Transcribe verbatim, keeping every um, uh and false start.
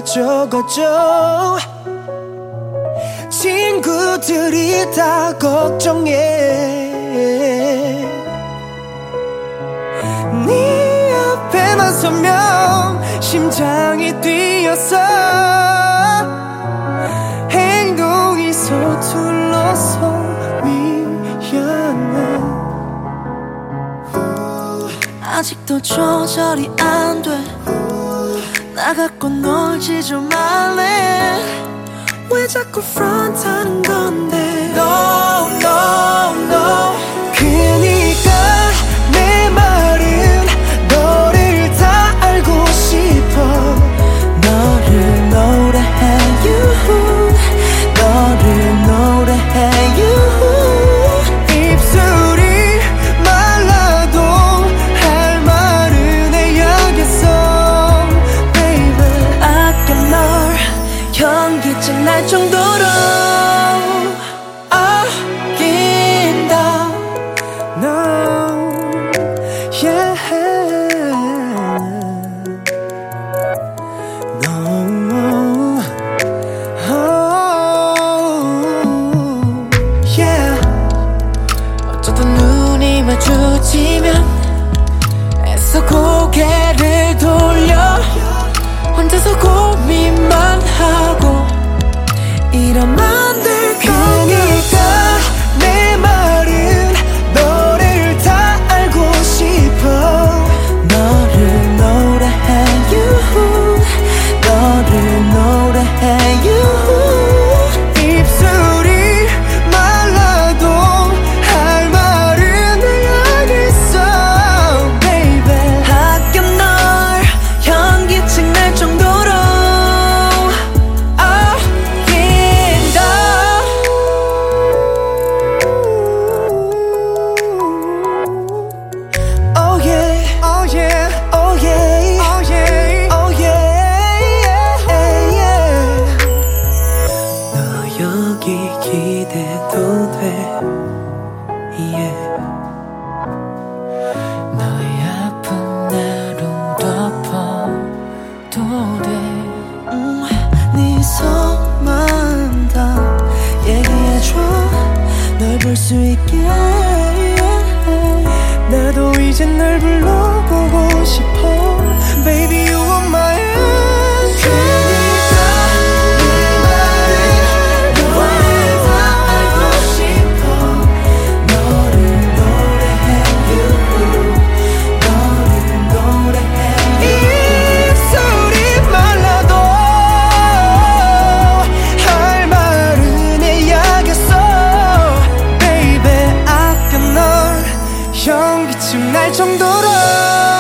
적어줘. 친구들이 다 걱정해. 네 앞에만 서면 심장이 뛰어서 행동이 서툴러서 미안해. 아직도 조절이 안 돼. 나 갖고 놀지 좀 말래. 왜 자꾸 프런트하는 건데. No, no, no. 그니까 내 말은 너를 다 알고 싶어. 너를 노래해 you. 너를 노래해 you. 입술이 말라도 할 말은 해야겠어. Baby 아껴 널 현기증 날 정도로 아낀다. No, yeah. No, oh, yeah. 어쩌다 눈이 마주치면 애써 고개를 돌려 혼자서 고민만 하고 이러면 안 될 거니까. 내 말은 너를 다 알고 싶어. 너를 노래해 you. 너를 노래해 you. 입술이 말라도 할 말은 해야겠어. Baby 아껴 널 현기증 날 정도로 아낀다. Oh yeah, oh yeah, oh yeah, oh yeah, oh yeah, yeah. 너 여기 기대도 돼. Yeah. 너의 아픈 날은 덮어도 돼. 음, 네 손만 다 얘기해줘. 널 볼 수 있게. 나도 이제 널 불러보고 싶어. Baby you are my answer. 그니까 내 말은 너를 다 알고 싶어. 너를 노래해 you. 너를 노래해 you. 입술이 말라도 할 말은 해야겠어. Baby 아껴 널 현기증 날 정도로